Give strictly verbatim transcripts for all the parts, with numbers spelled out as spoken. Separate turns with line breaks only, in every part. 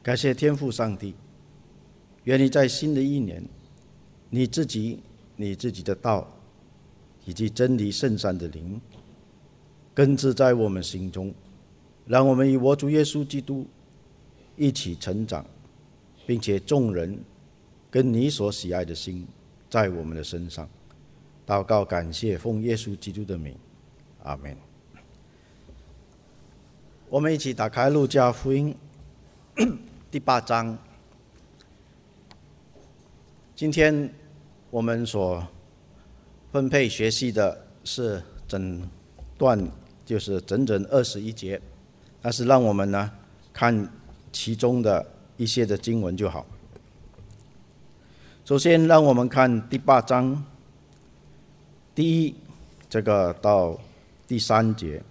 感谢天父上帝，愿你在新的一年，你自己、你自己的道，以及真理圣善的灵，根植在我们心中，让我们与我主耶稣基督一起成长，并且众人跟你所喜爱的心在我们的身上。祷告感谢，奉耶稣基督的名，阿们。我们一起打开路加福音第八章。今天我们所分配学习的是整段，就是整整二十一节，但是让我们呢看其中的一些的经文就好。首先让我们看第八章第一这个到第三节。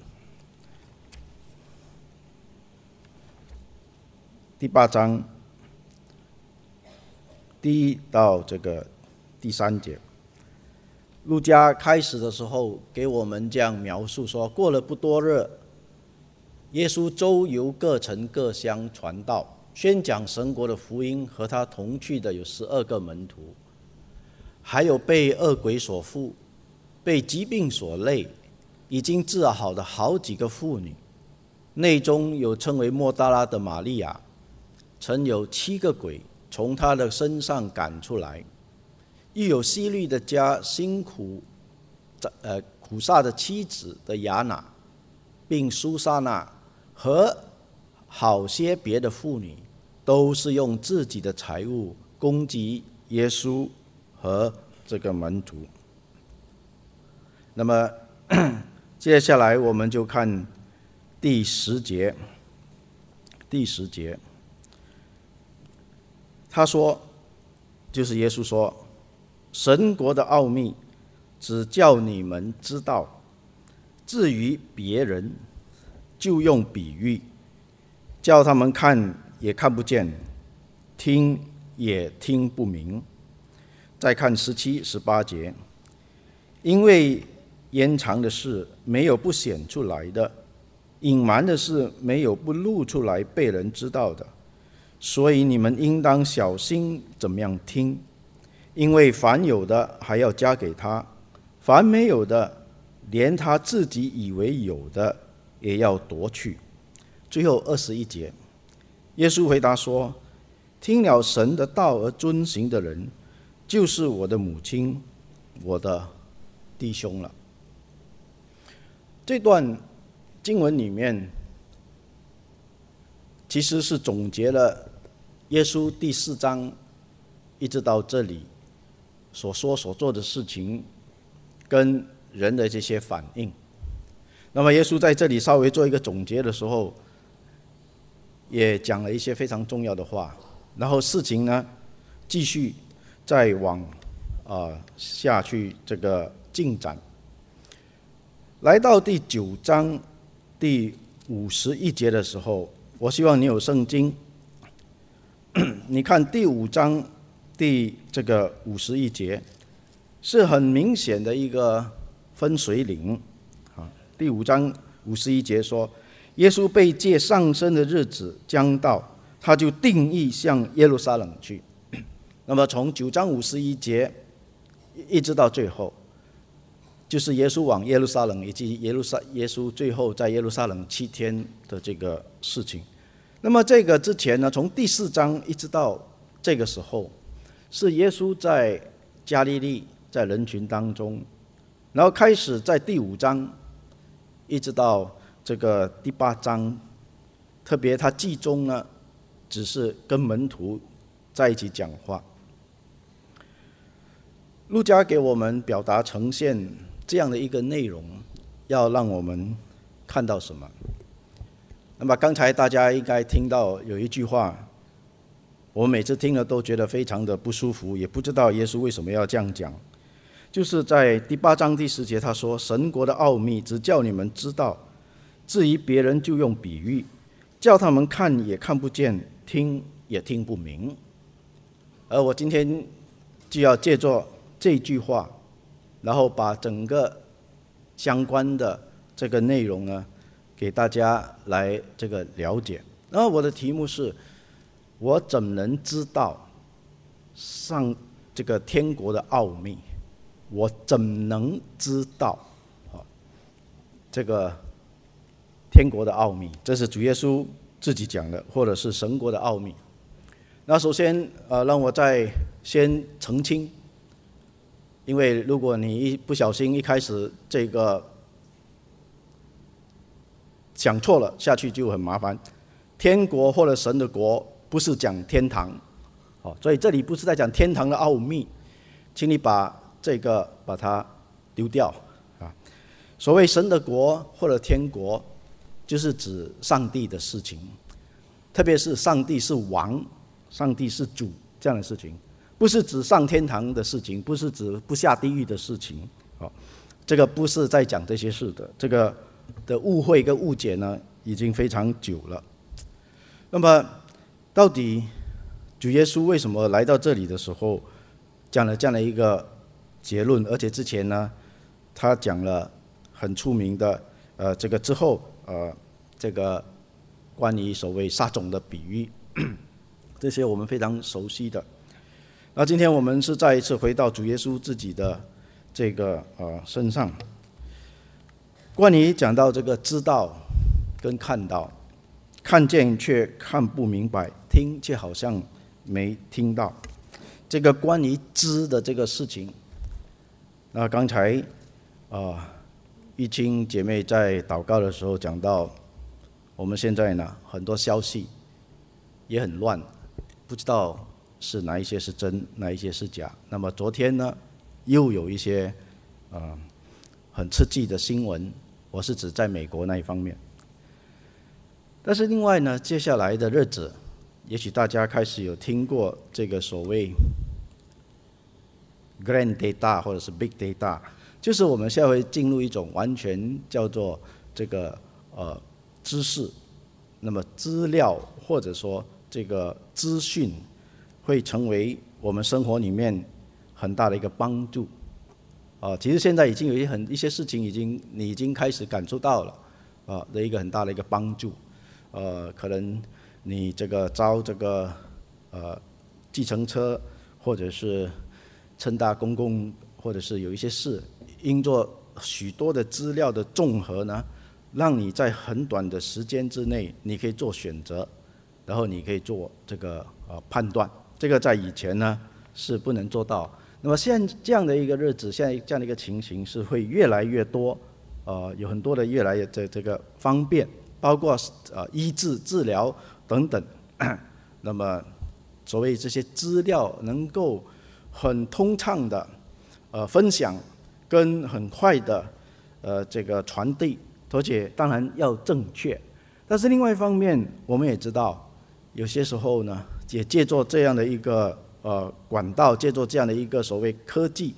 第八章第一到这个第三节，路加开始的时候给我们这样描述说，过了不多日，耶稣周游各城各乡传道，宣讲神国的福音，和他同去的有十二个门徒，还有被恶鬼所附、被疾病所累、已经治好的好几个妇女，内中有称为抹大拉的玛利亚，曾有七个鬼从他的身上赶出来，又有希律的家辛苦呃苦撒的妻子的亚拿，并苏撒那和好些别的妇女，都是用自己的财物攻击耶稣和这个门徒。那么接下来我们就看第十节，第十节。他说，就是耶稣说，神国的奥秘只叫你们知道，至于别人就用比喻，叫他们看也看不见，听也听不明。再看十七、十八节，因为掩藏的事没有不显出来的，隐瞒的事没有不露出来被人知道的。所以你们应当小心怎么样听，因为凡有的还要加给他，凡没有的，连他自己以为有的也要夺去。最后二十一节，耶稣回答说，听了神的道而遵行的人，就是我的母亲，我的弟兄了。这段经文里面其实是总结了耶稣第四章一直到这里所说所做的事情跟人的这些反应。那么耶稣在这里稍微做一个总结的时候，也讲了一些非常重要的话，然后事情呢继续再往、呃、下去这个进展。来到第九章第五十一节的时候，我希望你有圣经，你看第五章第这个五十一节，是很明显的一个分水岭。第五章五十一节说，耶稣被借上升的日子将到，他就定义向耶路撒冷去。那么从九章五十一节一直到最后，就是耶稣往耶路撒冷，以及耶路撒耶稣最后在耶路撒冷七天的这个事情。那么这个之前呢，从第四章一直到这个时候，是耶稣在加利利在人群当中，然后开始在第五章一直到这个第八章，特别他集中呢只是跟门徒在一起讲话。路加给我们表达呈现这样的一个内容，要让我们看到什么？那么刚才大家应该听到有一句话，我每次听了都觉得非常的不舒服，也不知道耶稣为什么要这样讲。就是在第八章第十节，他说，神国的奥秘只叫你们知道，至于别人就用比喻，叫他们看也看不见，听也听不明。而我今天就要借着这句话，然后把整个相关的这个内容呢给大家来这个了解。然后我的题目是， 我怎能知道上这个天国的奥秘？我怎能知道啊这个天国的奥秘？这是主耶稣自己讲的，或者是神国的奥秘。那首先，呃，让我再先澄清，因为如果你一不小心一开始这个讲错了，下去就很麻烦。天国或者神的国不是讲天堂，哦，所以这里不是在讲天堂的奥秘，请你把这个把它丢掉啊。所谓神的国或者天国，就是指上帝的事情，特别是上帝是王，上帝是主这样的事情，不是指上天堂的事情，不是指不下地狱的事情。哦，这个不是在讲这些事的，这个的误会跟误解呢，已经非常久了。那么，到底主耶稣为什么来到这里的时候，讲了这样的一个结论？而且之前呢，他讲了很出名的，呃，这个之后，呃，这个关于所谓撒种的比喻，这些我们非常熟悉的。那今天我们是再一次回到主耶稣自己的这个呃身上，关于讲到这个知道跟看到。看见却看不明白，听却好像没听到。这个关于知的这个事情，那刚才啊、呃，玉清姐妹在祷告的时候讲到，我们现在呢很多消息也很乱，不知道是哪一些是真，哪一些是假。那么昨天呢，又有一些啊、呃、很刺激的新闻，我是指在美国那一方面。但是另外呢，接下来的日子，也许大家开始有听过这个所谓 Grand Data 或者是 Big Data， 就是我们现在会进入一种完全叫做这个呃知识，那么资料或者说这个资讯会成为我们生活里面很大的一个帮助。啊、呃，其实现在已经有一很一些事情已经你已经开始感受到了啊、呃、的一个很大的一个帮助。呃，可能你这个招这个呃计程车，或者是乘搭公共，或者是有一些事，因做许多的资料的综合呢，让你在很短的时间之内，你可以做选择，然后你可以做这个呃判断。这个在以前呢是不能做到。那么现在这样的一个日子，现在这样的一个情形是会越来越多，呃，有很多的越来越这这个方便。包括呃医治、治疗等等，那么所谓这些资料能够很通畅的呃分享，跟很快的呃这个传递，而且当然要正确。但是另外一方面，我们也知道，有些时候呢，也借助这样的一个呃管道，借助这样的一个所谓科技，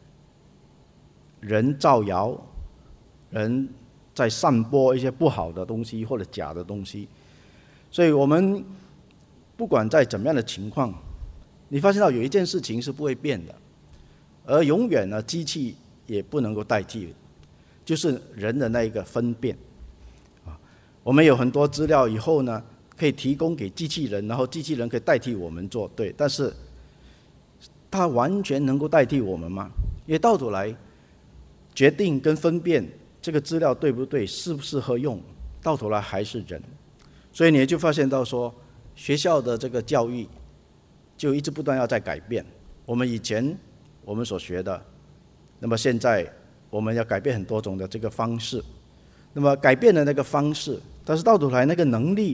人造谣，人。在散播一些不好的东西或者假的东西，所以我们不管在怎么样的情况，你发现到有一件事情是不会变的，而永远呢，机器也不能够代替，就是人的那一个分辨。啊，我们有很多资料以后呢，可以提供给机器人，然后机器人可以代替我们做，对，但是它完全能够代替我们吗？因为到头来决定跟分辨。这个资料对不对，适不适合用，到头来还是人。所以你就发现到说，学校的这个教育就一直不断要在改变。我们以前我们所学的，那么现在我们要改变很多种的这个方式。那么改变的那个方式，但是到头来那个能力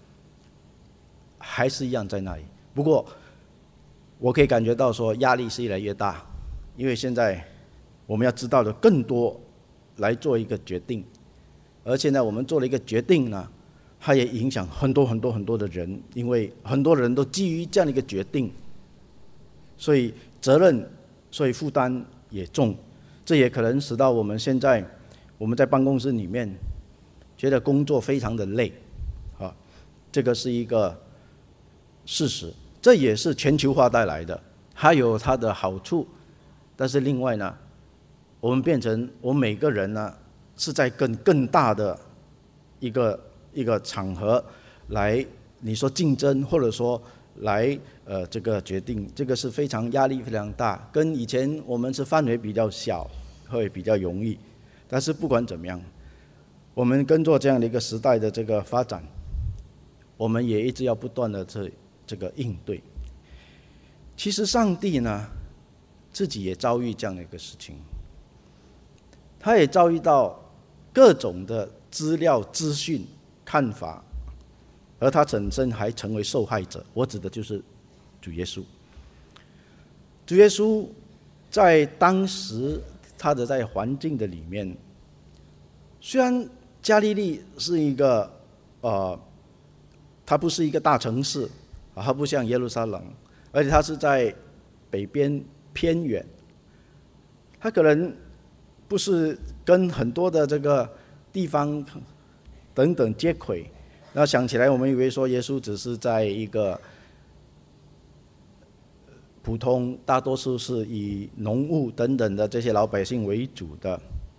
还是一样在那里。不过我可以感觉到说，压力是越来越大，因为现在我们要知道的更多。来做一个决定，而现在我们做了一个决定呢，它也影响很多很多很多的人，因为很多人都基于这样的一个决定，所以责任，所以负担也重，这也可能使到我们现在我们在办公室里面觉得工作非常的累，啊，这个是一个事实，这也是全球化带来的，它有它的好处，但是另外呢。我们变成我们每个人呢，是在更更大的一个一个场合来你说竞争，或者说来呃这个决定，这个是非常压力非常大，跟以前我们是范围比较小，会比较容易。但是不管怎么样，我们跟着这样的一个时代的这个发展，我们也一直要不断的这这个应对。其实上帝呢，自己也遭遇这样的一个事情，他也遭遇到各种的资料、资讯、看法，而他本身还成为受害者。我指的就是主耶稣。主耶稣在当时他的在环境的里面，虽然加利利是一个呃，它不是一个大城市啊，它不像耶路撒冷，而且它是在北边偏远，它可能不是跟很多的这个地方等等接轨。那想起来，我们以为说耶稣只是在一个普通，大多数是以农务等等的这些老百姓为主的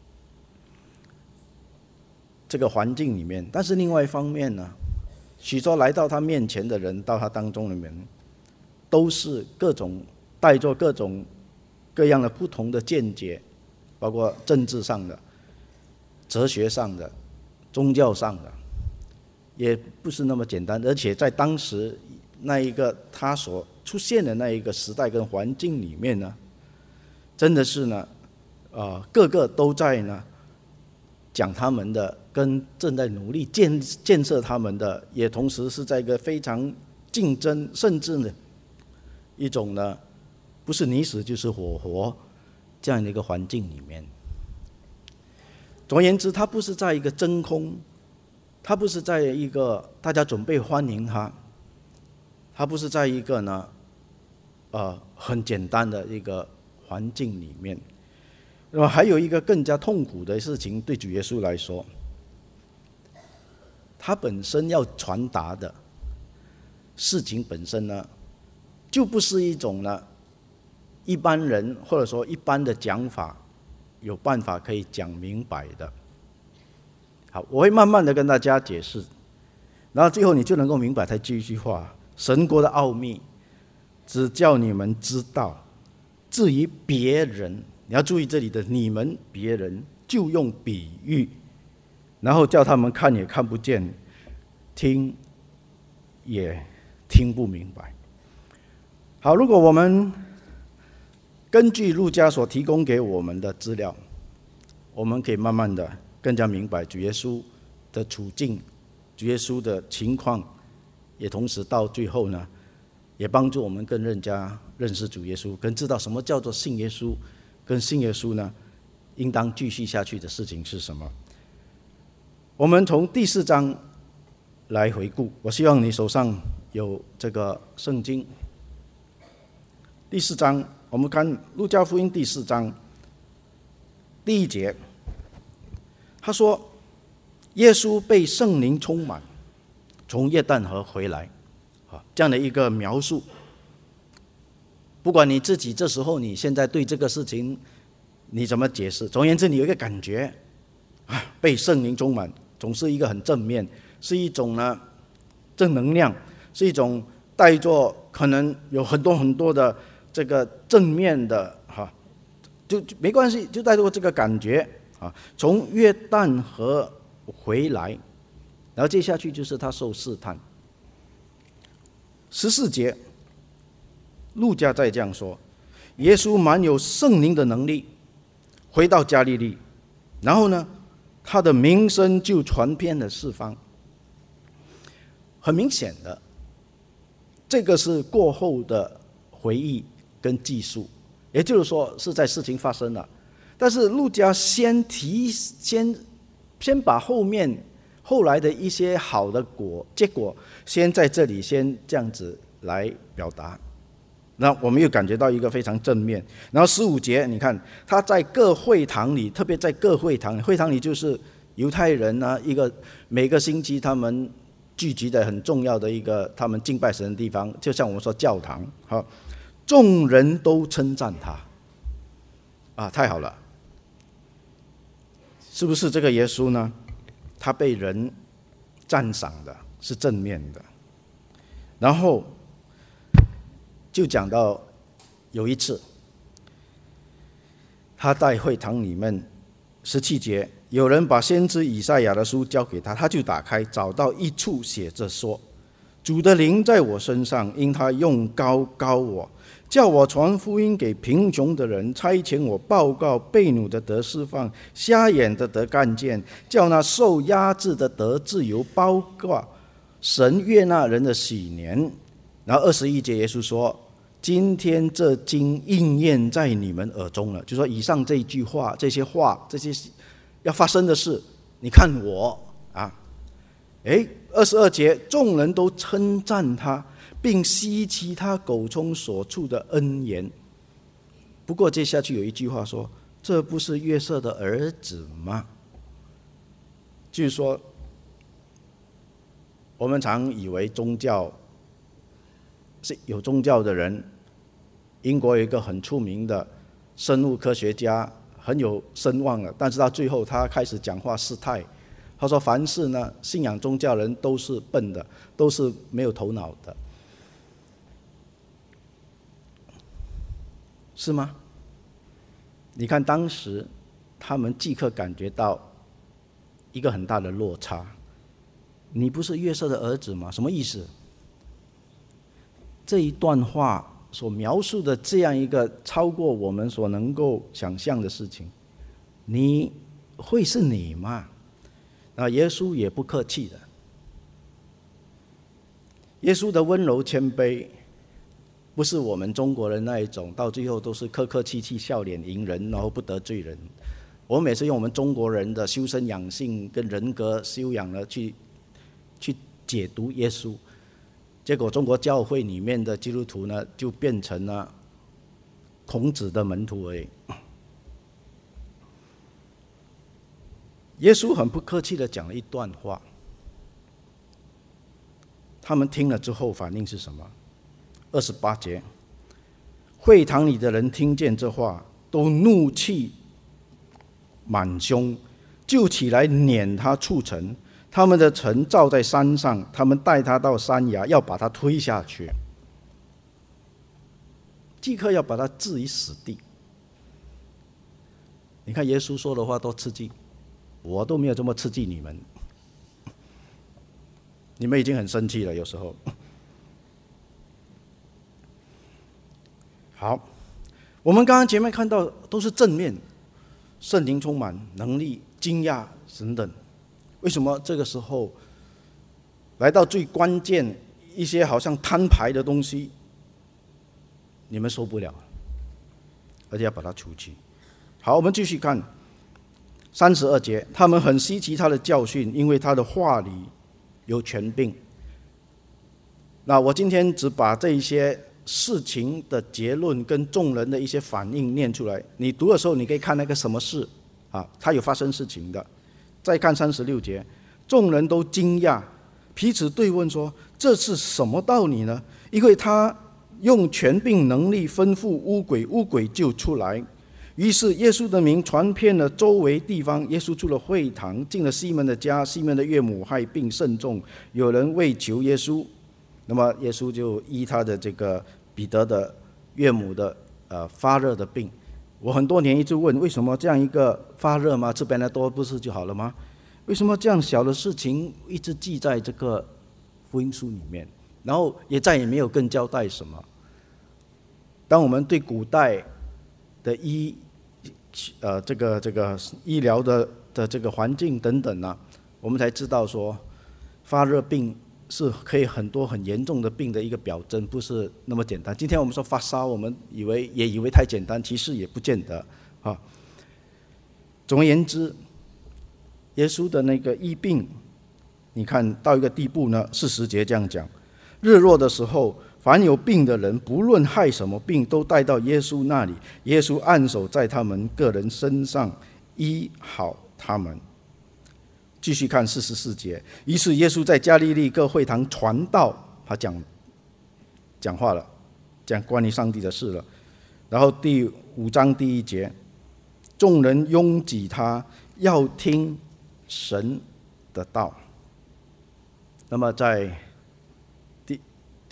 这个环境里面。但是另外一方面呢，许多来到他面前的人，到他当中的人，都是各种带着各种各样的不同的见解，包括政治上的、哲学上的、宗教上的，也不是那么简单。而且在当时那一个他所出现的那一个时代跟环境里面呢，真的是呢，呃，个个都在呢讲他们的，跟正在努力建建设他们的，也同时是在一个非常竞争，甚至呢一种呢不是你死就是我活这样的一个环境里面。总而言之，他不是在一个真空，他不是在一个大家准备欢迎他，他不是在一个呢呃很简单的一个环境里面。那么还有一个更加痛苦的事情，对主耶稣来说，他本身要传达的事情本身呢，就不是一种呢一般人或者说一般的讲法有办法可以讲明白的。好，我会慢慢的跟大家解释，然后最后你就能够明白他这一句话：神国的奥秘只叫你们知道，至于别人，你要注意这里的你们别人，就用比喻，然后叫他们看也看不见，听也听不明白。好，如果我们根据路加所提供给我们的资料，我们可以慢慢的更加明白主耶稣的处境，主耶稣的情况，也同时到最后呢，也帮助我们更加认识主耶稣，更知道什么叫做信耶稣，跟信耶稣呢应当继续下去的事情是什么。我们从第四章来回顾，我希望你手上有这个圣经。第四章，我们看路加福音第四章第一节，他说耶稣被圣灵充满，从约旦河回来，这样的一个描述。不管你自己这时候你现在对这个事情你怎么解释，总而言之你有一个感觉，被圣灵充满总是一个很正面，是一种呢正能量，是一种带着可能有很多很多的这个正面的哈，就没关系，就带着这个感觉啊。从约旦河回来，然后接下去就是他受试探。十四节，路加再这样说：耶稣满有圣灵的能力，回到加利利，然后呢，他的名声就传遍了四方。很明显的，这个是过后的回忆跟记述，也就是说是在事情发生了，但是路加先提先先把后面后来的一些好的果结果先在这里先这样子来表达，那我们又感觉到一个非常正面。然后十五节，你看他在各会堂里，特别在各会堂，会堂里就是犹太人啊，一个每个星期他们聚集的很重要的一个他们敬拜神的地方，就像我们说教堂。好，众人都称赞他，啊，太好了，是不是这个耶稣呢？他被人赞赏的是正面的。 然后就讲到有一次，他在会堂里面，十七节，有人把先知以赛亚的书交给他，他就打开，找到一处写着说：主的灵在我身上，因他用膏膏我，叫我传福音给贫穷的人，差遣我报告被掳的得释放，瞎眼的得看见，叫那受压制的得自由，包括神悦纳人的喜年。然后二十一节耶稣说：今天这经应验在你们耳中了。就说以上这一句话，这些话，这些要发生的事，你看我啊，诶，二十二节，众人都称赞他，并希奇他口中所出的恩言。不过接下去有一句话说：这不是约瑟的儿子吗？就是说，我们常以为宗教是有宗教的人，英国有一个很出名的生物科学家，很有声望了，但是到最后他开始讲话失态，他说凡事呢，信仰宗教人都是笨的，都是没有头脑的，是吗？你看当时他们即刻感觉到一个很大的落差。你不是约瑟的儿子吗？什么意思？这一段话所描述的这样一个超过我们所能够想象的事情，你会是你吗？那耶稣也不客气的，耶稣的温柔谦卑，不是我们中国人那一种，到最后都是客客气气、笑脸迎人，然后不得罪人。我们也是用我们中国人的修身养性跟人格修养呢，去去解读耶稣。结果中国教会里面的基督徒呢，就变成了孔子的门徒而已。耶稣很不客气的讲了一段话，他们听了之后反应是什么？二十八节，会堂里的人听见这话，都怒气满胸，就起来撵他出城。他们的城造在山上，他们带他到山崖，要把他推下去，即刻要把他置于死地。你看耶稣说的话多刺激，我都没有这么刺激你们，你们已经很生气了，有时候。好，我们刚刚前面看到都是正面，圣灵充满、能力、惊讶等等。为什么这个时候来到最关键一些好像摊牌的东西，你们受不了，而且要把它除去？好，我们继续看三十二节，他们很稀奇他的教训，因为他的话里有权柄。那我今天只把这一些事情的结论跟众人的一些反应念出来，你读的时候你可以看那个什么事啊，他有发生事情的。再看三十六节，众人都惊讶，彼此对问说：这是什么道理呢？因为他用权柄能力吩咐污鬼，污鬼就出来。于是耶稣的名传遍了周围地方。耶稣出了会堂，进了西门的家，西门的岳母害病甚重，有人为求耶稣，那么耶稣就医他的这个彼得的岳母的呃发热的病。我很多年一直问，为什么这样一个发热吗？吃贝纳多不是就好了吗？为什么这样小的事情一直记在这个福音书里面，然后也再也没有更交代什么？当我们对古代的医呃这个这个医疗的的这个环境等等呢、啊，我们才知道说发热病是可以很多很严重的病的一个表征，不是那么简单。今天我们说发烧，我们以为也以为太简单，其实也不见得啊。总而言之，耶稣的那个医病，你看到一个地步呢，四十节这样讲：日落的时候，凡有病的人，不论害什么病，都带到耶稣那里。耶稣按手在他们个人身上，医好他们。继续看四十四节，于是耶稣在加利利各会堂传道，他讲讲话了，讲关于上帝的事了。然后第五章第一节，众人拥挤他，要听神的道。那么在第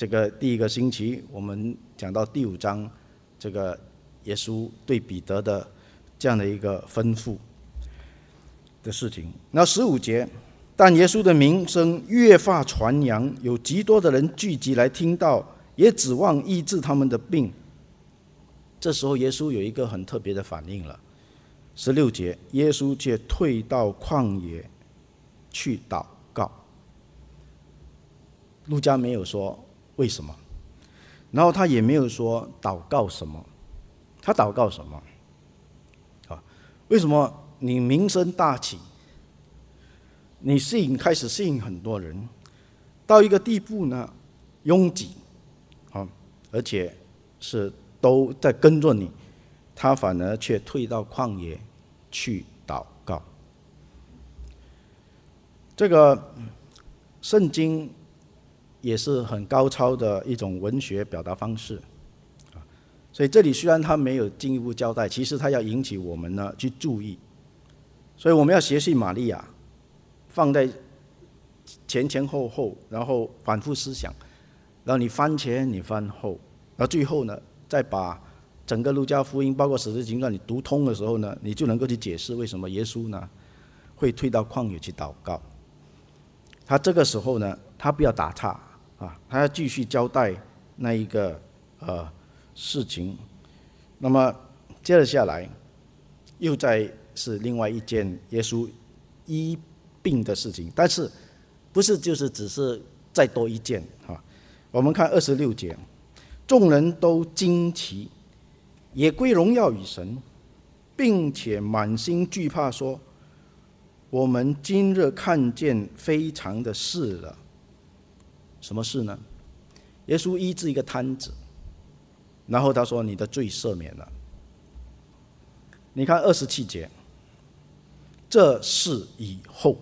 这个第一个星期，我们讲到第五章，这个耶稣对彼得的这样的一个吩咐的事情。那十五节，但耶稣的名声越发传扬，有极多的人聚集来听到，也指望医治他们的病。这时候耶稣有一个很特别的反应了。十六节，耶稣却退到旷野去祷告。路加没有说为什么，然后他也没有说祷告什么，他祷告什么？啊，为什么你名声大起，你吸引开始吸引很多人，到一个地步呢，拥挤，啊，而且是都在跟着你，他反而却退到旷野去祷告。这个圣经也是很高超的一种文学表达方式，所以这里虽然他没有进一步交代，其实他要引起我们呢去注意，所以我们要学习玛利亚，放在前前后后，然后反复思想，然后你翻前你翻后，然后最后呢再把整个路加福音包括使徒行传你读通的时候呢，你就能够去解释为什么耶稣呢会退到旷野去祷告。他这个时候呢，他不要打岔啊，他要继续交代那一个呃事情。那么接着下来，又再是另外一件耶稣医病的事情，但是不是就是只是再多一件啊？我们看二十六节，众人都惊奇，也归荣耀与神，并且满心惧怕，说：我们今日看见非常的事了。什么事呢？耶稣医治一个瘫子，然后他说：你的罪赦免了。你看二十七节，这事以后，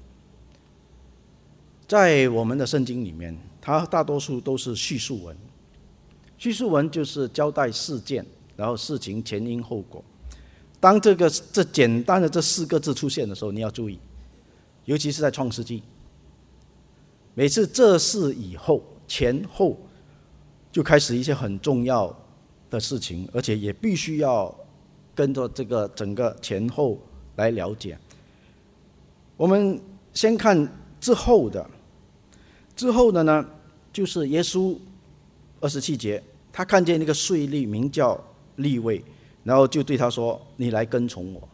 在我们的圣经里面，它大多数都是叙述文。叙述文就是交代事件，然后事情前因后果。当这个这简单的这四个字出现的时候，你要注意，尤其是在创世纪，每次这事以后前后就开始一些很重要的事情，而且也必须要跟着这个整个前后来了解。我们先看之后的，之后的呢，就是耶稣二十七节，他看见那个税吏名叫利未，然后就对他说：你来跟从我。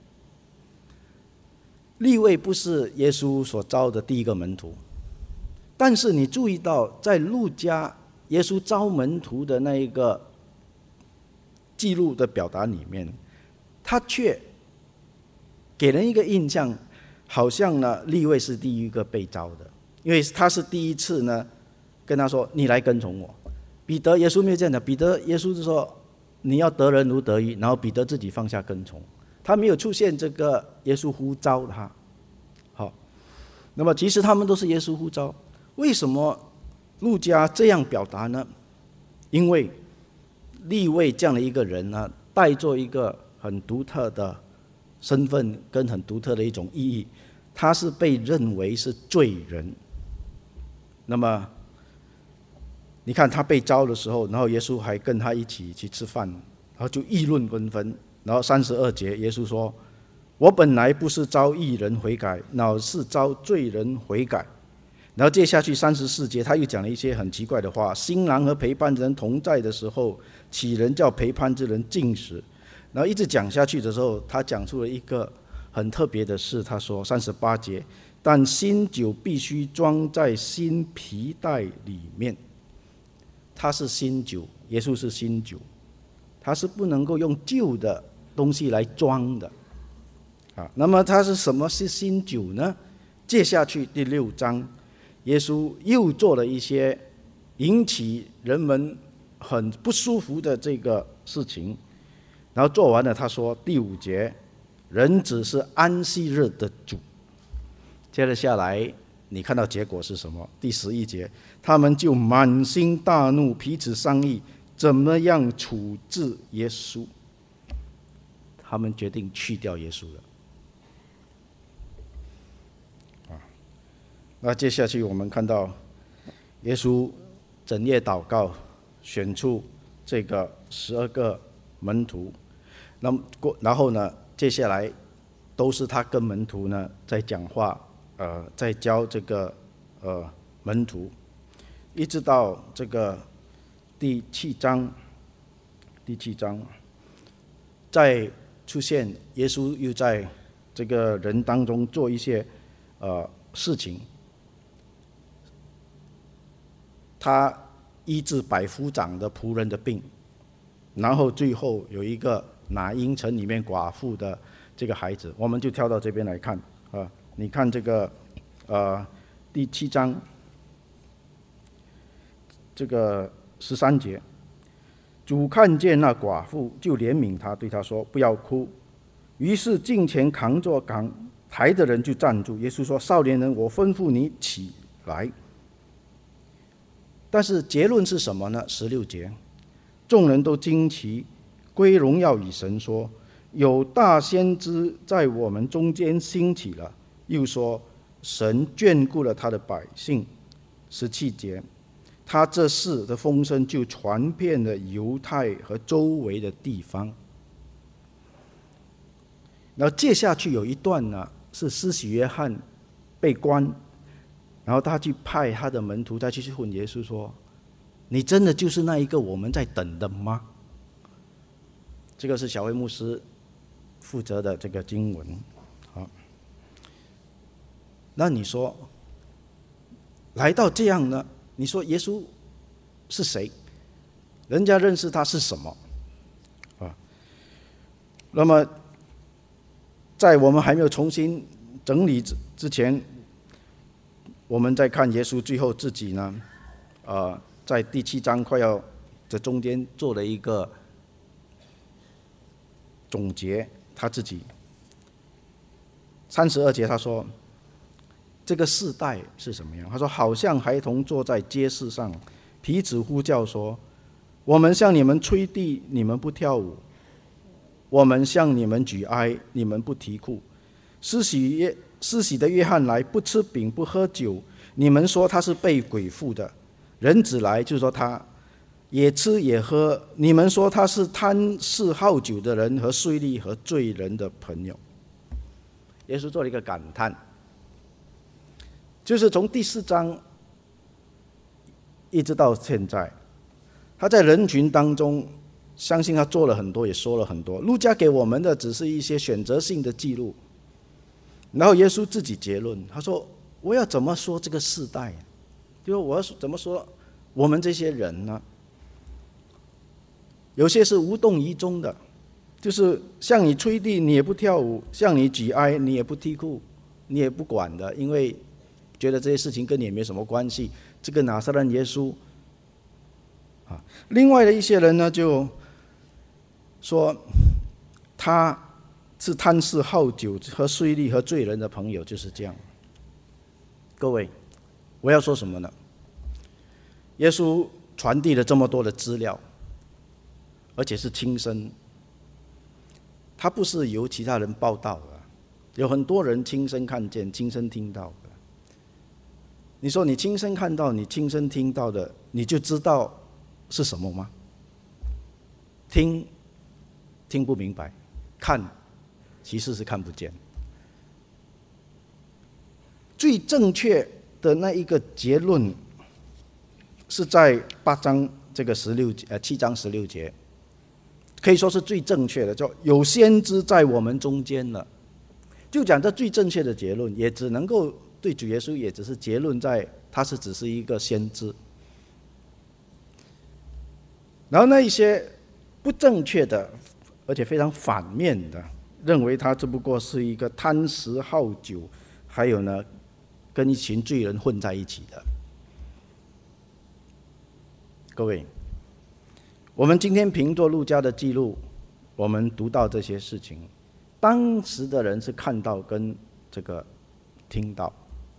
利未不是耶稣所招的第一个门徒，但是你注意到在路加耶稣招门徒的那一个记录的表达里面，他却给人一个印象，好像呢利未是第一个被招的，因为他是第一次呢跟他说：你来跟从我。彼得耶稣没有这样的，彼得耶稣就说：你要得人如得鱼，然后彼得自己放下跟从，他没有出现这个耶稣呼召他。好，那么其实他们都是耶稣呼召。为什么路加这样表达呢？因为利未这样的一个人呢，带着一个很独特的身份跟很独特的一种意义，他是被认为是罪人。那么你看他被招的时候，然后耶稣还跟他一起去吃饭，然后就议论纷纷。然后三十二节，耶稣说：我本来不是招义人悔改，乃是招罪人悔改。然后接下去三十四节，他又讲了一些很奇怪的话：新郎和陪伴人同在的时候，岂能叫陪伴之人禁食？然后一直讲下去的时候，他讲出了一个很特别的事。他说三十八节，但新酒必须装在新皮袋里面。他是新酒，耶稣是新酒，他是不能够用旧的东西来装的。啊，那么他是什么是新酒呢？接下去第六章，耶稣又做了一些引起人们很不舒服的这个事情，然后做完了，他说第五节，人子是安息日的主。接着下来你看到结果是什么？第十一节，他们就满心大怒，彼此商议怎么样处置耶稣。他们决定去掉耶稣了。那接下去我们看到耶稣整夜祷告，选出这个十二个门徒。那么然后呢，接下来都是他跟门徒呢在讲话，呃，在教这个呃门徒，一直到这个第七章，第七章再出现耶稣又在这个人当中做一些呃事情。他医治百夫长的仆人的病，然后最后有一个拿因城里面寡妇的这个孩子，我们就跳到这边来看啊。你看这个呃第七章这个十三节，主看见那寡妇，就怜悯他，对他说：“不要哭。”于是近前扛着扛抬的人就站住。耶稣说：“少年人，我吩咐你起来。”但是结论是什么呢？十六节，众人都惊奇，归荣耀与神，说：“有大先知在我们中间兴起了。”又说：“神眷顾了他的百姓。”十七节，他这事的风声就传遍了犹太和周围的地方。然后接下去有一段呢，是施洗约翰被关，然后他去派他的门徒再去问耶稣说：“你真的就是那一个我们在等的吗？”这个是小慧牧师负责的这个经文。好，那你说来到这样呢？你说耶稣是谁？人家认识他是什么？啊，那么在我们还没有重新整理之前，我们再看耶稣最后自己呢，呃，在第七章快要这中间做了一个总结，他自己三十二节他说，这个世代是什么样？他说，好像孩童坐在街市上，彼此呼叫说：“我们向你们吹笛，你们不跳舞；我们向你们举哀，你们不啼哭。施洗约施洗的约翰来，不吃饼不喝酒，你们说他是被鬼附的；人子来，就说他也吃也喝，你们说他是贪嗜好酒的人和税吏和罪人的朋友。”耶稣做了一个感叹，就是从第四章一直到现在，他在人群当中，相信他做了很多，也说了很多。路加给我们的只是一些选择性的记录，然后耶稣自己结论，他说：“我要怎么说这个世代？就是我要怎么说我们这些人呢？有些是无动于衷的，就是向你吹笛，你也不跳舞；向你举哀，你也不啼哭，你也不管的，因为觉得这些事情跟你也没什么关系。这个拿撒勒耶稣啊，另外的一些人呢，就说他是贪嗜好酒和税吏和罪人的朋友，就是这样。各位，我要说什么呢？耶稣传递了这么多的资料，而且是亲身，他不是由其他人报道的，有很多人亲身看见、亲身听到的。你说你亲身看到、你亲身听到的，你就知道是什么吗？听，听不明白；看，其实是看不见。最正确的那一个结论，是在八章这个十六呃七章十六节，可以说是最正确的，叫有先知在我们中间了。就讲这最正确的结论，也只能够对主耶稣也只是结论在他是只是一个先知。然后那一些不正确的，而且非常反面的，认为他只不过是一个贪食好酒，还有呢跟一群罪人混在一起的。各位，我们今天凭着路加的记录，我们读到这些事情，当时的人是看到跟这个听到，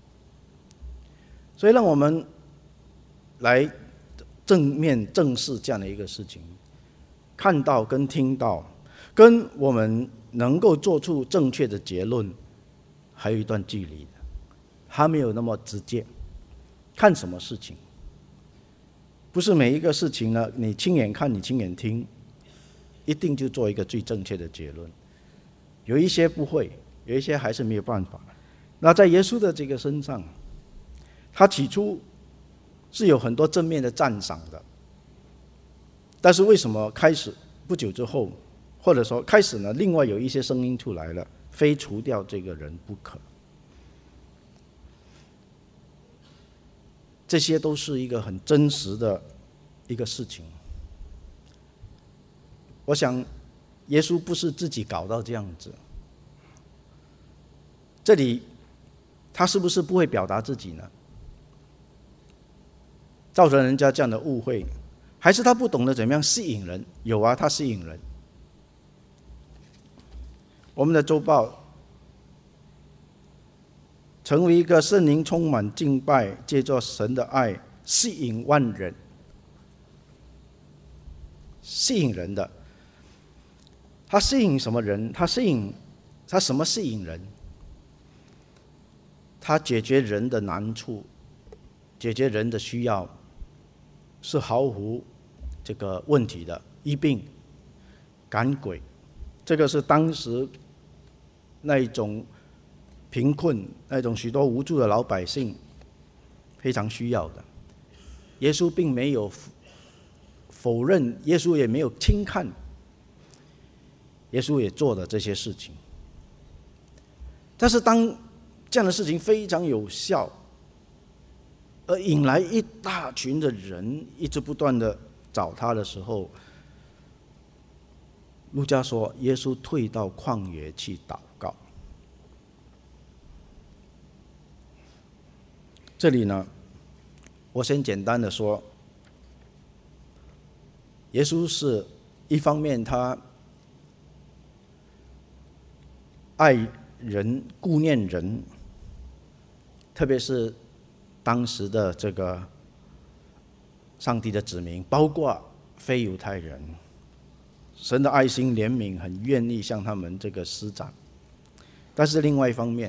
所以让我们来正面正视这样的一个事情，看到跟听到，跟我们能够做出正确的结论，还有一段距离的，还没有那么直接。看什么事情？ 不是每一个事情呢，你亲眼看，你亲眼听，一定就做一个最正确的结论。有一些不会，有一些还是没有办法。那在耶稣的这个身上，他起初是有很多正面的赞赏的，但是为什么开始不久之后，或者说开始呢，另外有一些声音出来了，非除掉这个人不可？这些都是一个很真实的一个事情。我想耶稣不是自己搞到这样子，这里他是不是不会表达自己呢？造成人家这样的误会，还是他不懂得怎么样吸引人？有啊，他吸引人。我们的周报成为一个圣灵充满敬拜，借着神的爱吸引万人，吸引人的。他吸引什么人？他吸引他什么吸引人？他解决人的难处，解决人的需要，是毫无这个问题的。医病、赶鬼，这个是当时那一种贫困、那种许多无助的老百姓非常需要的。耶稣并没有否认，耶稣也没有轻看，耶稣也做了这些事情。但是当这样的事情非常有效，而引来一大群的人一直不断的找他的时候，路加说耶稣退到旷野去祷告。这里呢，我先简单的说，耶稣是一方面他爱人、顾念人，特别是当时的这个上帝的子民，包括非犹太人，神的爱心怜悯，很愿意向他们这个施展。但是另外一方面，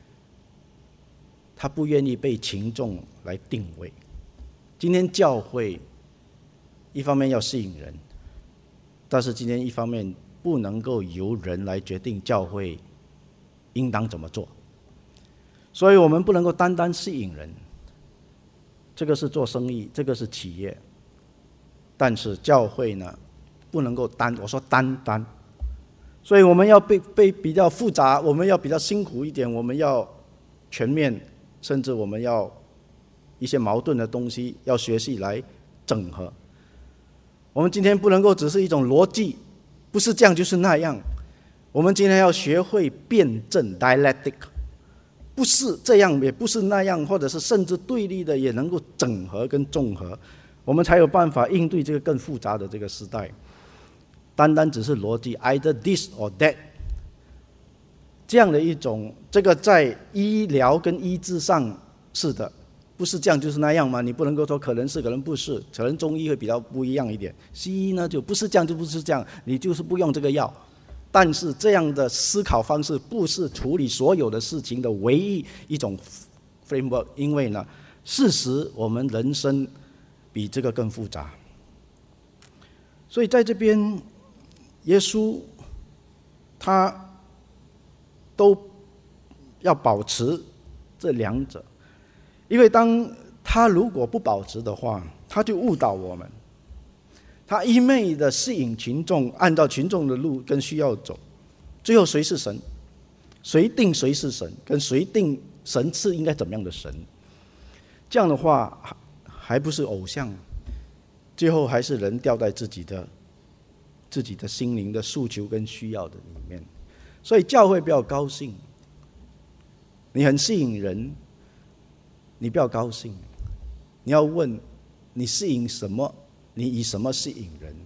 他不愿意被群众来定位。今天教会一方面要吸引人，但是今天一方面不能够由人来决定教会应当怎么做。所以我们不能够单单吸引人，这个是做生意，这个是企业。但是教会呢，不能够单，我说单单，所以我们要被被比较复杂，我们要比较辛苦一点，我们要全面，甚至我们要一些矛盾的东西要学习来整合。我们今天不能够只是一种逻辑，不是这样就是那样。我们今天要学会辩证 dialectic， 不是这样也不是那样，或者是甚至对立的也能够整合跟综合，我们才有办法应对这个更复杂的这个时代。单单只是逻辑 either this or that， 这样的一种，这个在医疗跟医治上是的，不是这样就是那样吗？你不能够说可能是可能不是，可能中医会比较不一样一点，西医呢就不是这样就不是这样，你就是不用这个药。但是这样的思考方式不是处理所有的事情的唯一一种 framework， 因为呢，事实我们人生比这个更复杂。所以在这边，耶稣他都要保持这两者，因为当他如果不保持的话，他就误导我们。他一昧的吸引群众，按照群众的路跟需要走，最后谁是神？谁定谁是神？跟谁定神是应该怎么样的神？这样的话，还不是偶像，最后还是人掉在自己的自己的心灵的诉求跟需要的里面。所以教会不要高兴，你很吸引人，你不要高兴，你要问你吸引什么？你以什么吸引人？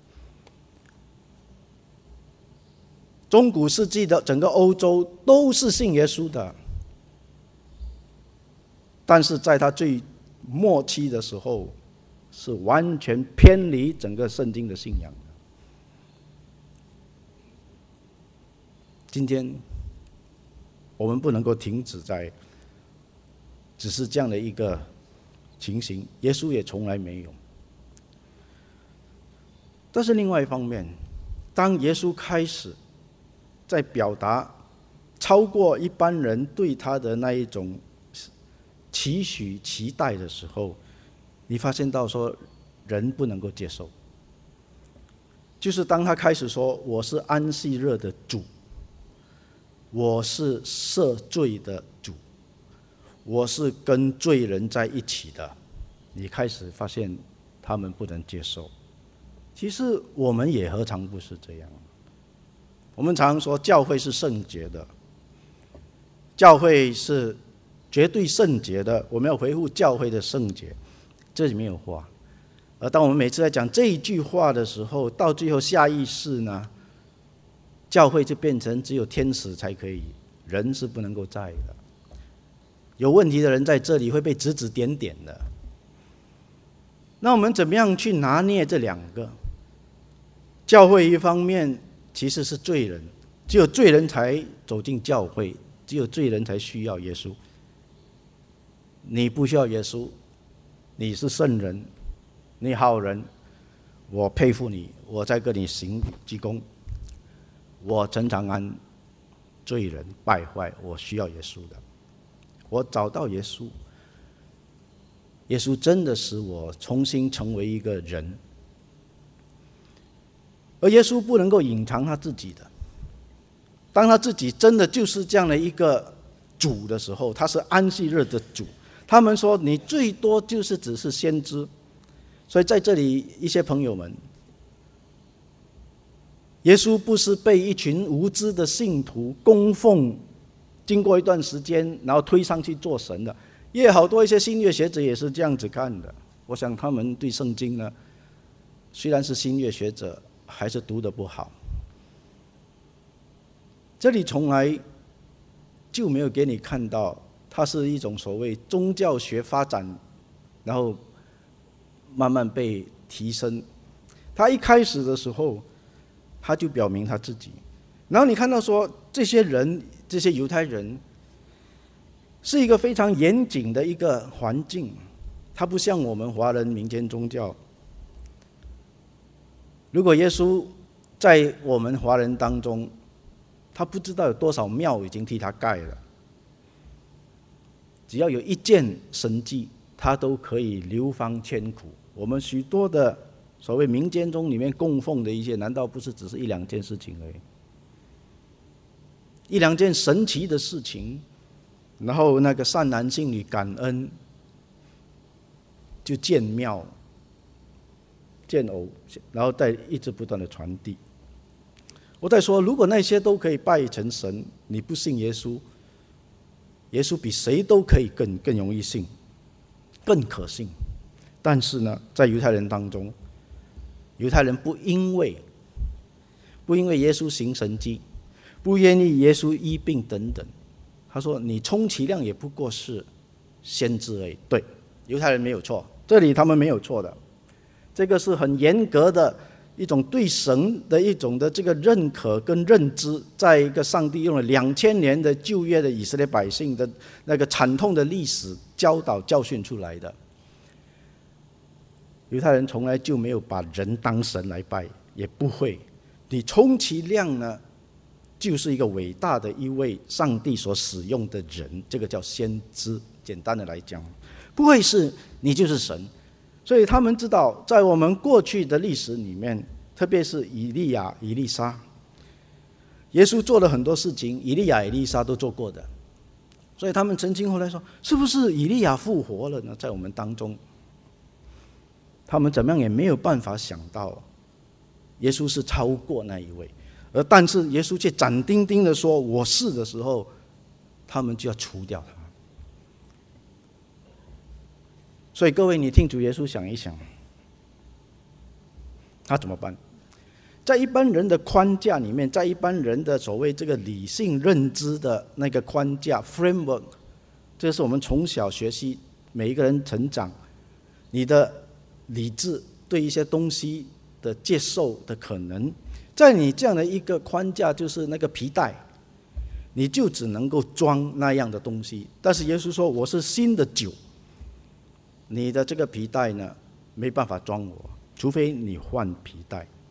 中古世纪的整个欧洲都是信耶稣的，但是在他最末期的时候，是完全偏离整个圣经的信仰的。今天我们不能够停止在只是这样的一个情形，耶稣也从来没有。 但是另外一方面，当耶稣开始在表达超过一般人对他的那一种期许期待的时候，你发现到说人不能够接受，就是当他开始说我是安息日的主，我是赦罪的主，我是跟罪人在一起的，你开始发现他们不能接受。其实我们也何尝不是这样？我们常说教会是圣洁的，教会是绝对圣洁的，我们要维护教会的圣洁，这里没有话。而当我们每次在讲这一句话的时候，到最后下意识呢，教会就变成只有天使才可以，人是不能够在的。有问题的人在这里会被指指点点的。那我们怎么样去拿捏这两个？教会一方面其实是罪人，只有罪人才走进教会，只有罪人才需要耶稣。你不需要耶稣，你是圣人，你好人，我佩服你，我在跟你行鞠躬。我陈长安罪人败坏，我需要耶稣的，我找到耶稣，耶稣真的使我重新成为一个人。而耶稣不能够隐藏他自己的，当他自己真的就是这样的一个主的时候，他是安息日的主。他们说你最多就是只是先知，所以在这里一些朋友们，耶稣不是被一群无知的信徒供奉，经过一段时间然后推上去做神的。也有好多一些新约学者也是这样子看的。我想他们对圣经呢，虽然是新约学者，还是读得不好。这里从来就没有给你看到它是一种所谓宗教学发展，然后慢慢被提升。他一开始的时候他就表明他自己，然后你看到说这些人，这些犹太人是一个非常严谨的一个环境，它不像我们华人民间宗教。如果耶稣在我们华人当中，他不知道有多少庙已经替他盖了，只要有一件神迹，他都可以流芳千古。我们许多的所谓民间中里面供奉的一些，难道不是只是一两件事情而已？一两件神奇的事情，然后那个善男信女感恩，就建庙建偶，然后再一直不断的传递。我在说，如果那些都可以拜成神，你不信耶稣，耶稣比谁都可以更更容易信，更可信。但是呢，在犹太人当中，犹太人不因为不因为耶稣行神迹，不愿意耶稣医病等等，他说你充其量也不过是先知而已。对，犹太人没有错，这里他们没有错的，这个是很严格的一种对神的一种的这个认可跟认知，在一个上帝用了两千年的旧约的以色列百姓的那个惨痛的历史教导教训出来的。犹太人从来就没有把人当神来拜，也不会。你充其量呢，就是一个伟大的一位上帝所使用的人，这个叫先知。简单的来讲，不会是你就是神。所以他们知道，在我们过去的历史里面，特别是以利亚、以利沙，耶稣做了很多事情，以利亚、以利沙都做过的。所以他们曾经后来说，是不是以利亚复活了呢？在我们当中，他们怎么样也没有办法想到，耶稣是超过那一位。而但是耶稣却斩钉钉的说我是的时候，他们就要除掉他。所以各位，你听主耶稣想一想，他怎么办？在一般人的框架里面，在一般人的所谓这个理性认知的那个框架 framework， 这是我们从小学习，每一个人成长，你的理智对一些东西的接受的可能，在你这样的一个框架，就是那个皮带，你就只能够装那样的东西。但是耶稣说我是新的酒，你的这个皮带呢没办法装我，除非你换皮带。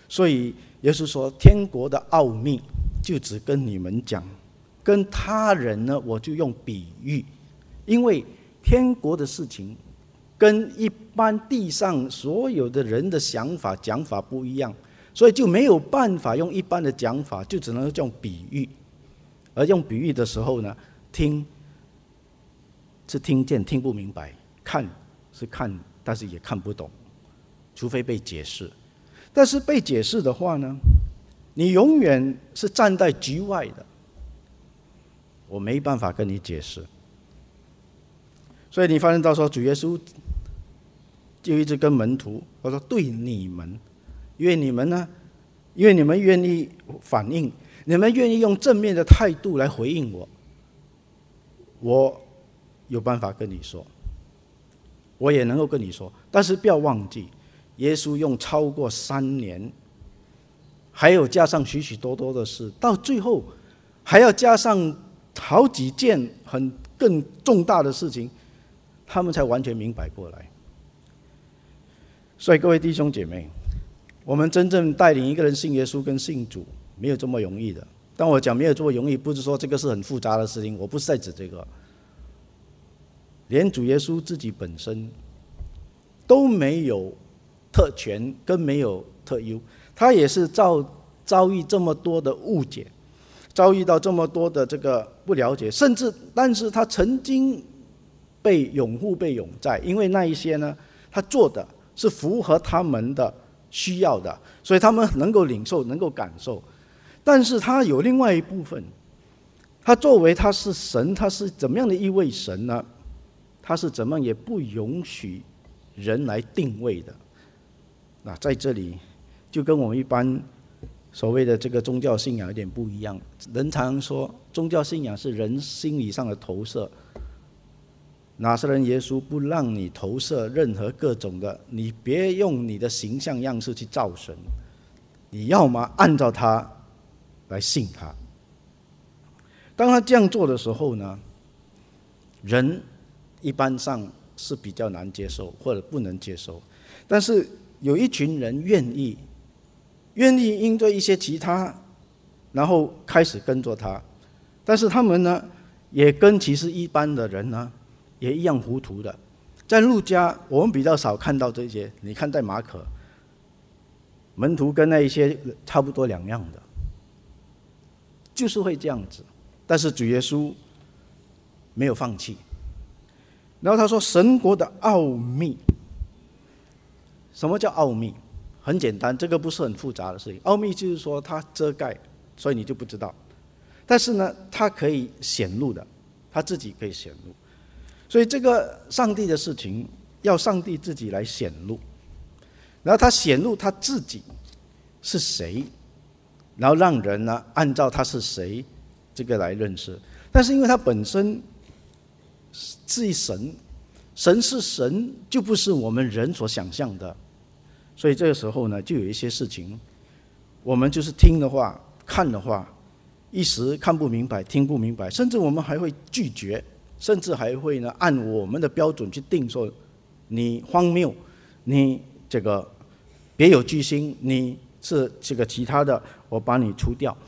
所以耶稣说，天国的奥秘就只跟你们讲，跟他人呢我就用比喻，因为天国的事情跟一般地上所有的人的想法讲法不一样，所以就没有办法用一般的讲法，就只能用比喻。而用比喻的时候呢，听是听见听不明白，看是看但是也看不懂，除非被解释。但是被解释的话呢，你永远是站在局外的，我没办法跟你解释。所以你发现到说，主耶稣就一直跟门徒他说，对你们，因为你们呢，因为你们愿意反应，你们愿意用正面的态度来回应我，我有办法跟你说，我也能够跟你说。但是不要忘记，耶稣用超过三年，还有加上许许多多的事，到最后还要加上好几件很更重大的事情，他们才完全明白过来。所以各位弟兄姐妹，我们真正带领一个人信耶稣跟信主没有这么容易的。当我讲没有这么容易，不是说这个是很复杂的事情，我不是在指这个。连主耶稣自己本身都没有特权跟没有特优，他也是遭遭遇这么多的误解，遭遇到这么多的这个不了解，甚至但是他曾经被拥护被拥戴，因为那一些呢，他做的是符合他们的需要的，所以他们能够领受能够感受。但是他有另外一部分，他作为他是神，他是怎么样的一位神呢？他是怎么样也不允许人来定位的。那在这里就跟我们一般所谓的这个宗教信仰有点不一样。人常说宗教信仰是人心理上的投射，拿撒勒人耶稣不让你投射任何各种的，你别用你的形象样式去造神，你要么按照他来信他。当他这样做的时候呢，人一般上是比较难接受或者不能接受，但是有一群人愿意愿意因着一些其他，然后开始跟着他，但是他们呢也跟其实一般的人呢也一样糊涂的。在路加我们比较少看到这些，你看在马可，门徒跟那一些差不多两样的，就是会这样子。但是主耶稣没有放弃。然后他说神国的奥秘，什么叫奥秘？很简单，这个不是很复杂的事情。奥秘就是说它遮盖，所以你就不知道，但是呢它可以显露的，它自己可以显露。所以这个上帝的事情要上帝自己来显露，然后他显露他自己是谁，然后让人呢按照他是谁这个来认识。但是因为他本身是神，神是神，就不是我们人所想象的，所以这个时候呢，就有一些事情，我们就是听的话、看的话，一时看不明白、听不明白，甚至我们还会拒绝，甚至还会呢按我们的标准去定说你荒谬，你这个别有居心，你是这个其他的，我把你除掉。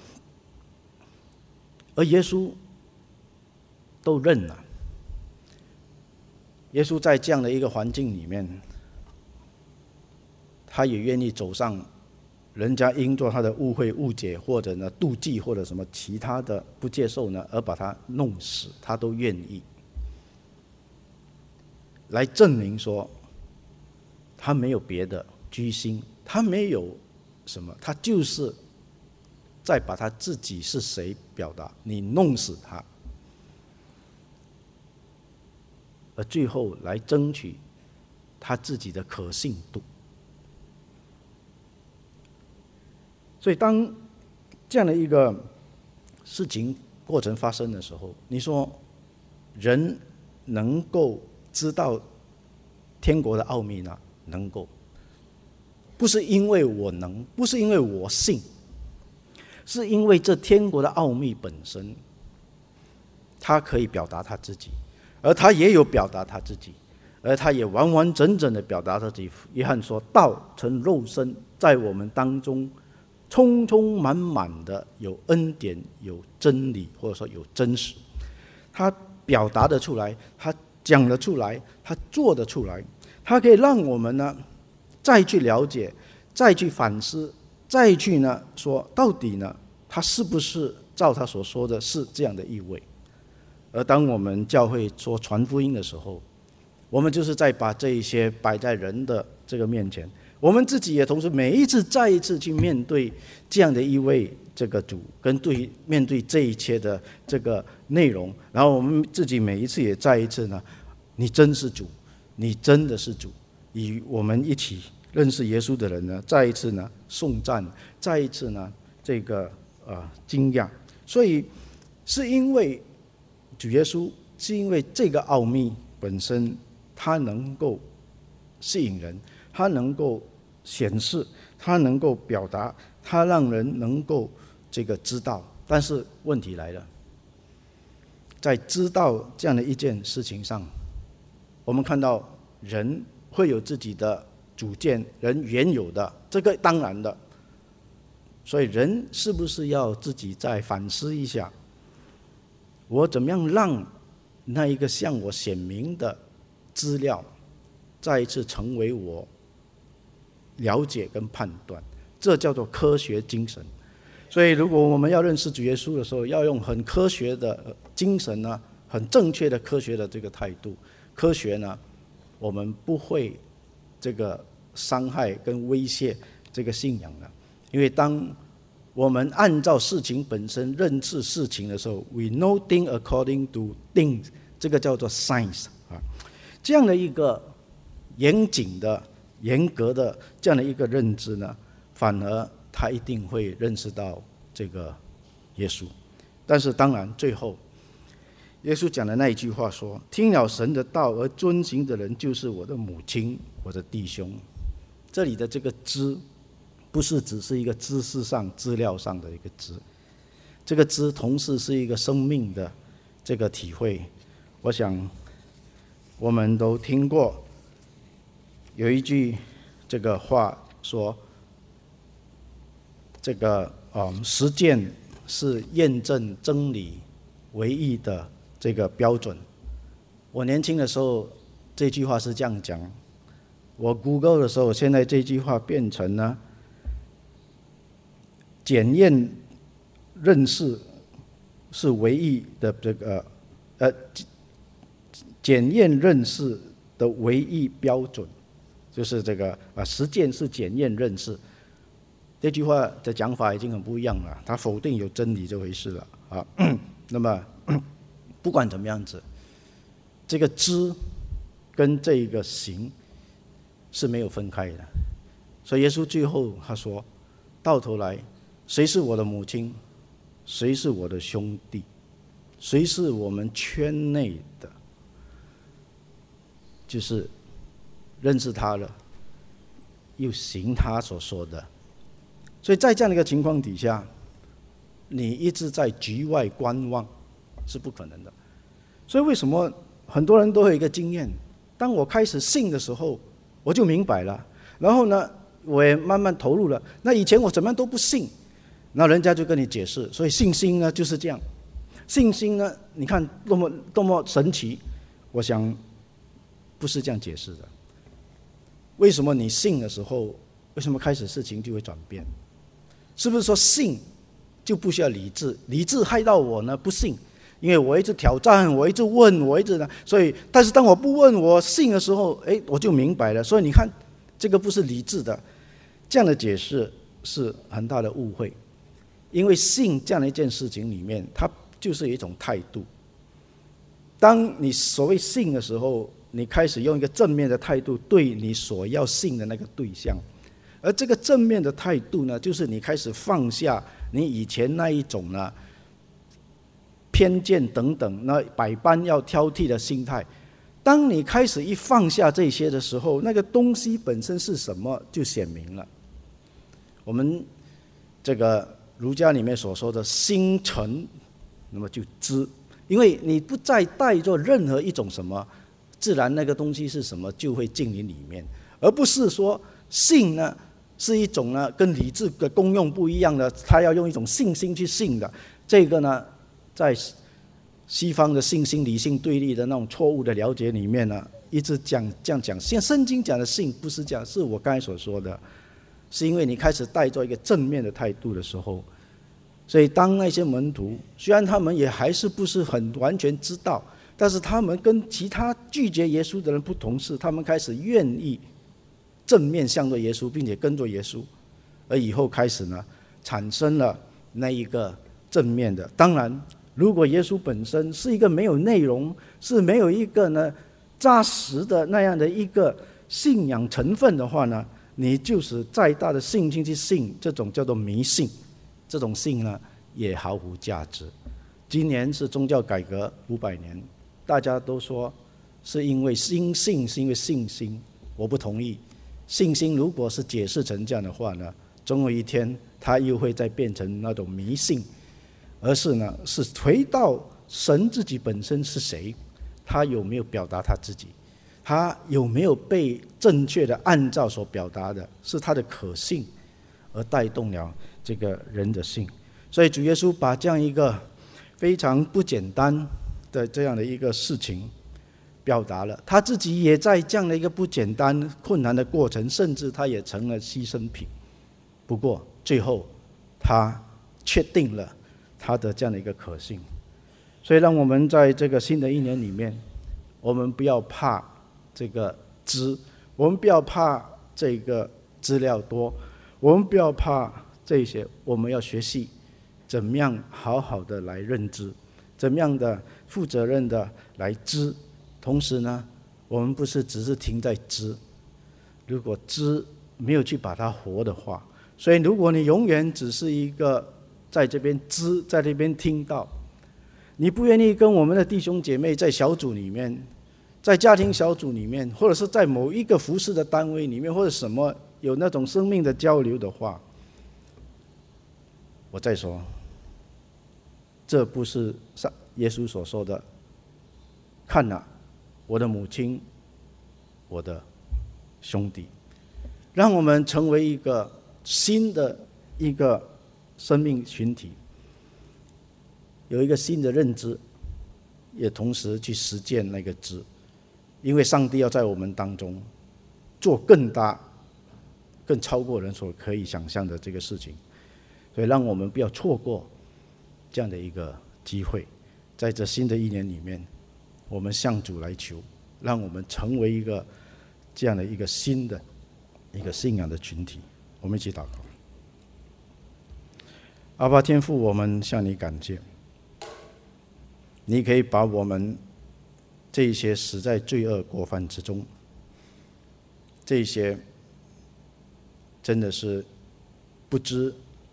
而耶稣都认了。耶稣在这样的一个环境里面，他也愿意走上人家因做他的误会、误解，或者呢妒忌，或者什么其他的不接受呢，而把他弄死，他都愿意来证明说，他没有别的居心，他没有什么，他就是在把他自己是谁表达，你弄死他。而最后来争取他自己的可信度。所以当这样的一个事情过程发生的时候，你说人能够知道天国的奥秘呢？能够，不是因为我能，不是因为我信，是因为这天国的奥秘本身，他可以表达他自己，而他也有表达他自己，而而他也完完整整的表达了自己。约翰说：“道成肉身，在我们当中，充充满满的有恩典、有真理，或者说有真实。”他表达得出来，他讲得出来，他做得出来，他可以让我们呢再去了解，再去反思，再去呢说到底呢，他是不是照他所说的是这样的意味。而当我们教会说传福音的时候，我们就是在把这一些摆在人的这个面前，我们自己也同时每一次再一次去面对这样的一位这个主，跟对面对这一切的这个内容，然后我们自己每一次也再一次呢，你真是主，你真的是主，与我们一起认识耶稣的人呢，再一次呢颂赞，再一次呢这个呃惊讶。所以是因为主耶稣，是因为这个奥秘本身，它能够吸引人，它能够显示，它能够表达，它让人能够这个知道。但是问题来了，在知道这样的一件事情上，我们看到人会有自己的主见，人原有的，这个当然的。所以人是不是要自己再反思一下，我怎么样让那一个向我显明的资料再一次成为我了解跟判断，这叫做科学精神。所以如果我们要认识主耶稣的时候，要用很科学的精神呢，很正确的科学的这个态度。科学呢，我们不会这个伤害跟威胁这个信仰的。因为当我们按照事情本身认识事情的时候， we know things according to things， 这个叫做 science 啊。这样的一个严谨的、严格的这样的一个认知呢，反而他一定会认识到这个耶稣。但是当然最后耶稣讲的那一句话说：“听了神的道而遵行的人，就是我的母亲，我的弟兄。”这里的这个知，不是只是一个知识上、资料上的一个知，这个知同时是一个生命的这个体会。我想我们都听过有一句这个话说，这个嗯，实践是验证真理唯一的这个标准。我年轻的时候这句话是这样讲，我 Google 的时候，现在这句话变成呢，检验认识是唯一的这个呃检验认识的唯一标准，就是这个啊，实践是检验认识。这句话的讲法已经很不一样了，他否定有真理这回事了啊。那么不管怎么样子，这个知跟这个行是没有分开的。所以耶稣最后他说，到头来谁是我的母亲，谁是我的兄弟，谁是我们圈内的，就是认识他了，又行他所说的。所以在这样的一个情况底下，你一直在局外观望是不可能的。所以为什么很多人都有一个经验，当我开始信的时候，我就明白了，然后呢我也慢慢投入了。那以前我怎么样都不信，那人家就跟你解释。所以信心呢就是这样，信心呢你看多么多么神奇。我想不是这样解释的。为什么你信的时候，为什么开始事情就会转变？是不是说信就不需要理智？理智害到我呢？不信，因为我一直挑战，我一直问，我一直呢，所以但是当我不问我信的时候，哎，我就明白了。所以你看，这个不是理智的，这样的解释是很大的误会。因为信这样的一件事情里面，它就是一种态度。当你所谓信的时候，你开始用一个正面的态度对你所要信的那个对象，而这个正面的态度呢，就是你开始放下你以前那一种呢偏见等等，那百般要挑剔的心态。当你开始一放下这些的时候，那个东西本身是什么就显明了。我们这个儒家里面所说的心诚，那么就知，因为你不再带着任何一种什么自然那个东西是什么就会进你里面，而不是说信呢是一种呢跟理智的功用不一样的，他要用一种信心去信的。这个呢，在西方的信心理性对立的那种错误的了解里面呢，一直讲这样讲。现圣经讲的信不是讲，是我刚才所说的，是因为你开始带着一个正面的态度的时候，所以当那些门徒虽然他们也还是不是很完全知道，但是他们跟其他拒绝耶稣的人不同，是他们开始愿意正面向着耶稣，并且跟着耶稣，而以后开始呢，产生了那一个正面的。当然，如果耶稣本身是一个没有内容，是没有一个呢扎实的那样的一个信仰成分的话呢，你就是再大的信心去信，这种叫做迷信，这种信呢也毫无价值。今年是宗教改革五百年，大家都说是因为信信是因为信心，我不同意。信心如果是解释成这样的话呢，总有一天它又会再变成那种迷信，而是呢是回到神自己本身是谁，他有没有表达他自己，他有没有被正确的按照所表达的，是他的可信而带动了这个人的信。所以主耶稣把这样一个非常不简单的这样的一个事情表达了，他自己也在这样的一个不简单困难的过程，甚至他也成了牺牲品。不过最后他确定了他的这样的一个可信。所以让我们在这个新的一年里面，我们不要怕这个知，我们不要怕这个资料多，我们不要怕这些，我们要学习怎么样好好的来认知，怎么样的负责任的来知。同时呢，我们不是只是停在知，如果知没有去把它活的话，所以如果你永远只是一个在这边知，在这边听到，你不愿意跟我们的弟兄姐妹在小组里面，在家庭小组里面，或者是在某一个服事的单位里面，或者什么有那种生命的交流的话，我再说，这不是耶稣所说的看哪，我的母亲，我的兄弟。让我们成为一个新的一个生命群体，有一个新的认知，也同时去实践那个知。因为上帝要在我们当中做更大更超过人所可以想象的这个事情，所以让我们不要错过这样的一个机会。在这新的一年里面，我们向主来求，让我们成为一个这样的一个新的一个信仰的群体。我们一起祷告。阿爸天父，我们向你感谢，你可以把我们这一些死在罪恶过犯之中，这一些真的是不知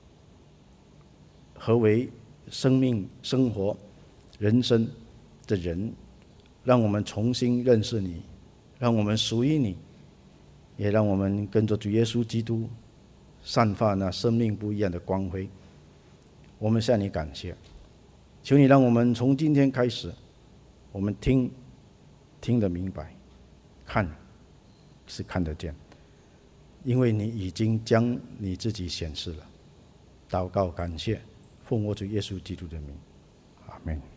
何为生命、生活、人生的人，让我们重新认识你，让我们属于你，也让我们跟着主耶稣基督散发那生命不一样的光辉。我们向你感谢，求你让我们从今天开始，我们听听得明白，看是看得见，因为你已经将你自己显示了。祷告感谢，奉我主耶稣基督的名，阿们。